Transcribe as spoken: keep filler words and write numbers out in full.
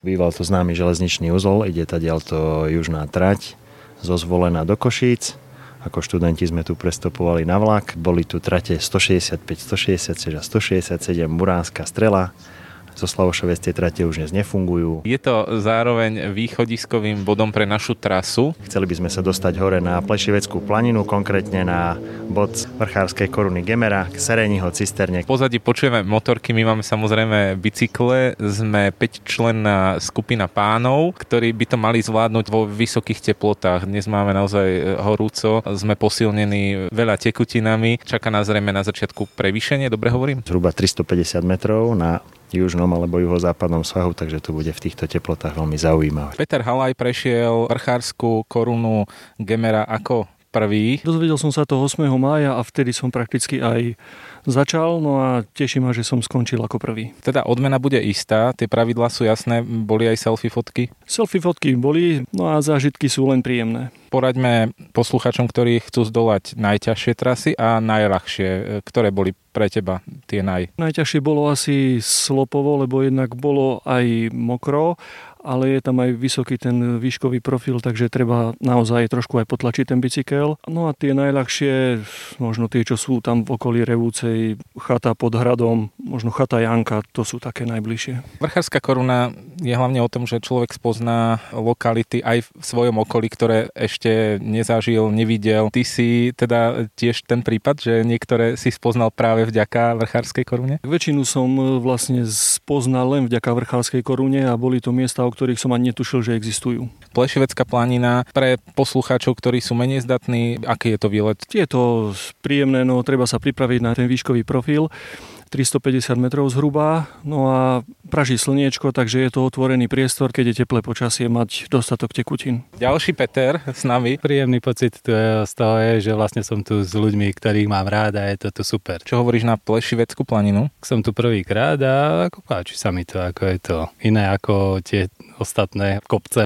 Býval to známy železničný uzol, ide tadiaľto južná trať zo Zvolena do Košíc. Ako študenti sme tu prestopovali na vlak. Boli tu trate stošesťdesiatpäť, stošesťdesiatšesť a stošesťdesiatsedem, Muránska Strela. Zo Slavošovec tie trate už dnes nefungujú. Je to zároveň východiskovým bodom pre našu trasu. Chceli by sme sa dostať hore na Plešiveckú planinu, konkrétne na bod vrchárskej koruny Gemera, k Sereniho cisterne. V pozadí počujeme motorky, my máme samozrejme bicykle. Sme päťčlenná skupina pánov, ktorí by to mali zvládnuť vo vysokých teplotách. Dnes máme naozaj horúco, sme posilnení veľa tekutinami. Čaká nás zrejme na začiatku prevýšenie, dobre hovorím? Zhruba tristopäťdesiat metrov na južnom alebo juhozápadnom svahu, takže to bude v týchto teplotách veľmi zaujímavé. Peter Halaj prešiel vrchárskú korunu Gemera ako prvý. Dozvedel som sa to ôsmeho mája a vtedy som prakticky aj začal, no a teší ma, že som skončil ako prvý. Teda odmena bude istá, tie pravidlá sú jasné, boli aj selfie fotky? Selfie fotky boli, no a zážitky sú len príjemné. Poraďme posluchačom, ktorí chcú zdolať najťažšie trasy a najľahšie, ktoré boli pre teba tie naj? Najťažšie bolo asi Slopovo, lebo jednak bolo aj mokro, ale je tam aj vysoký ten výškový profil, takže treba naozaj trošku aj potlačiť ten bicykel. No a tie najľahšie, možno tie, čo sú tam v okolí Revúcej, chata pod hradom, možno chata Janka, to sú také najbližšie. Vrchárska koruna je hlavne o tom, že človek spozná lokality aj v svojom okolí, ktoré ešte nezažil, nevidel. Ty si teda tiež ten prípad, že niektoré si spoznal práve vďaka vrchárskej korune? Väčšinu som vlastne spoznal len vďaka vrchárskej korune a boli to miesta, o ktorých som ani netušil, že existujú. Plešivecká planina, pre poslucháčov, ktorí sú menej zdatní, aký je to výlet? Je to príjemné, no treba sa pripraviť na ten výškový profil. tristopäťdesiat metrov zhruba, no a praží slniečko, takže je to otvorený priestor, keď je teplé počasie, mať dostatok tekutín. Ďalší Peter s nami. Príjemný pocit tu je, z toho je, že vlastne som tu s ľuďmi, ktorých mám rád a je to tu super. Čo hovoríš na Plešiveckú planinu? Som tu prvýkrát a ako páči sa mi to, ako je to iné ako tie ostatné kopce.